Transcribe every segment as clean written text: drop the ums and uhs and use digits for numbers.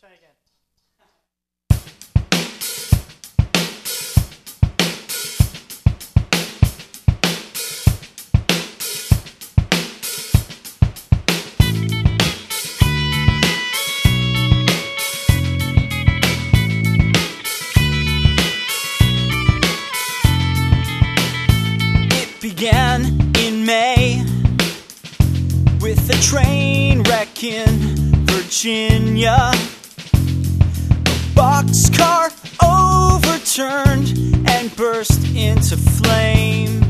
try again. It began in May with a train wreck in Virginia. A boxcar overturned and burst into flame.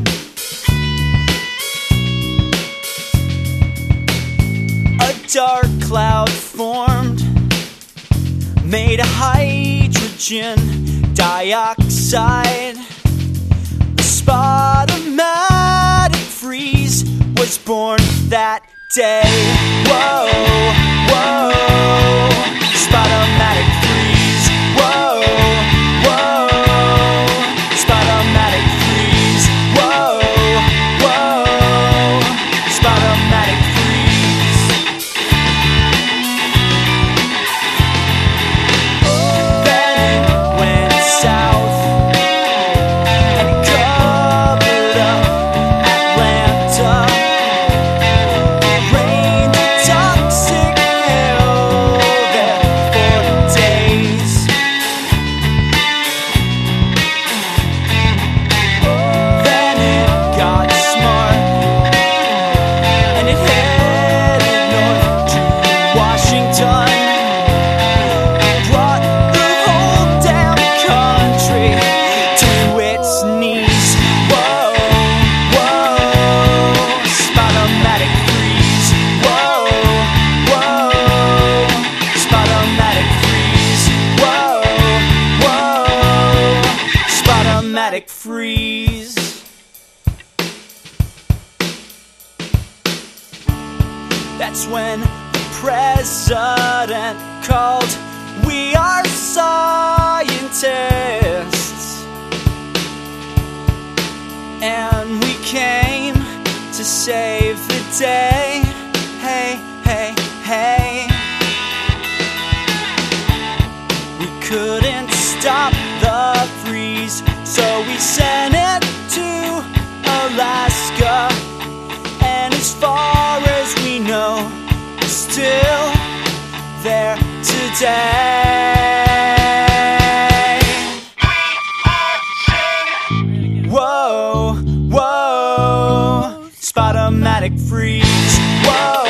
A dark cloud formed, made of hydrogen dioxide. The Spot-O-Matic freeze was born that day. Whoa, whoa, Spot-O-Matic freeze. Whoa, whoa, Spot-O-Matic freeze. Whoa, whoa, Spot-O-Matic freeze. Then it went south and it covered up Atlanta. Rained toxic hell there for days. Then it got smart and it headed north to Washington. Brought the whole damn country to its knees. Whoa, whoa, Spot-O-Matic freeze. Whoa, whoa, Spot-O-Matic freeze. Whoa, whoa, Spot-O-Matic freeze. That's when the president called. We are scientists, and we came to save the day. Hey, hey, hey. We couldn't stop the freeze, so we sent it to Alaska. And as far as we know, we're still there today. Whoa, whoa, Spot-O-Matic freeze. Whoa.